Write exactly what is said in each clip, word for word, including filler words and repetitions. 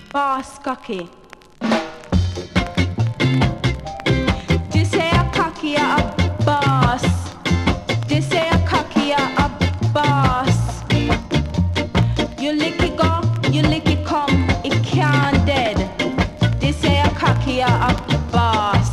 Boss cocky. This say a cocky a boss. This say a cocky a boss. You lick it go, you lick it come, it can't dead. This say a cocky a boss.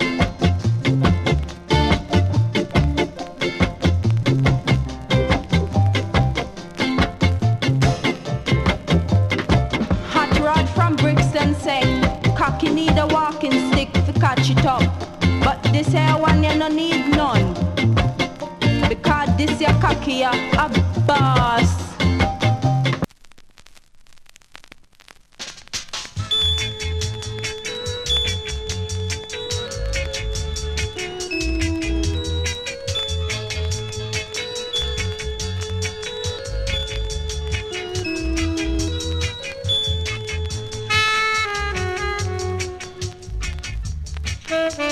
Hot rod from Brixton say, cocky need a walking stick to catch it up. But this here one you no need none. Because this your cocky a boss. Thank you.